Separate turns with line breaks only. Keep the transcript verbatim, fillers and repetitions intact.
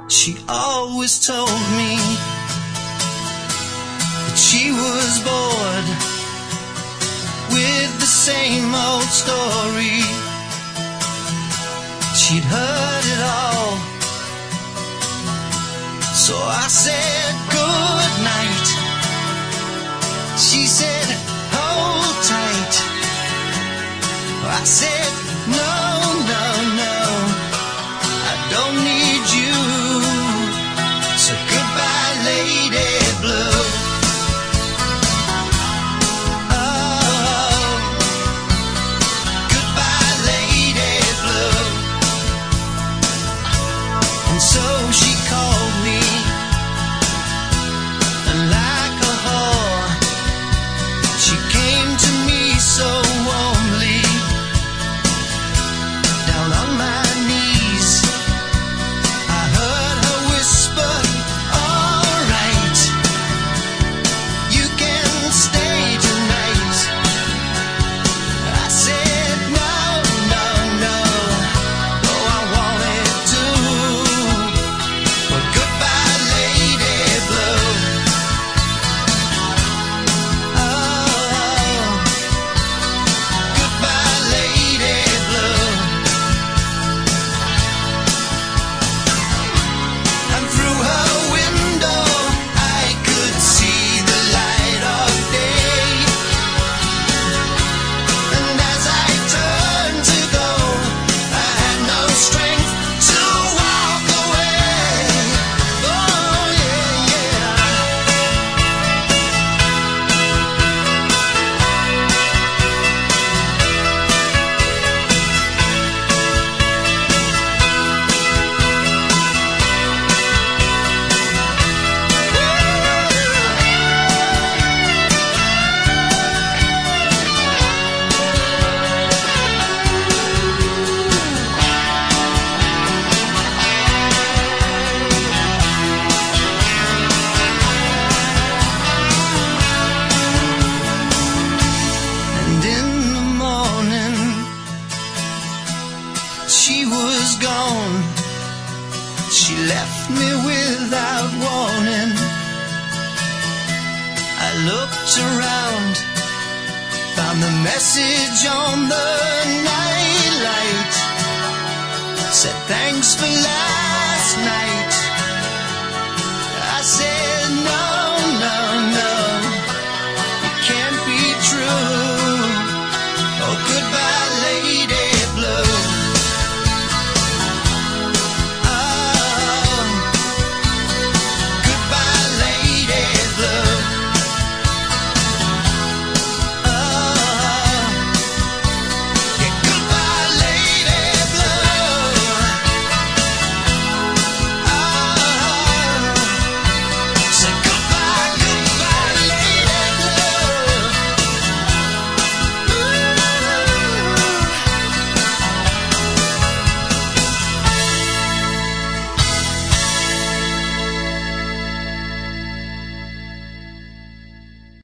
She always told me that she was bored with the same old story. She'd heard it all. So I said good night. She said hold tight. I said no, no, no, I don't need you. So goodbye, Lady Blue. Oh, goodbye, Lady Blue. And so she called me, and like a whore, she came to me so warmly. Down on my knees, I heard her whisper, all right, you can stay tonight. I said no, no, no, oh I wanted to. But goodbye, Lady Blue. Oh, goodbye, Lady Blue. And through her window I could see the light of day. And as I turned to go, I had no strength to walk away. Oh yeah, yeah. And in the morning, she was gone. She left me without warning. I looked around, found the message on the nightlight. Said thanks for last night. I said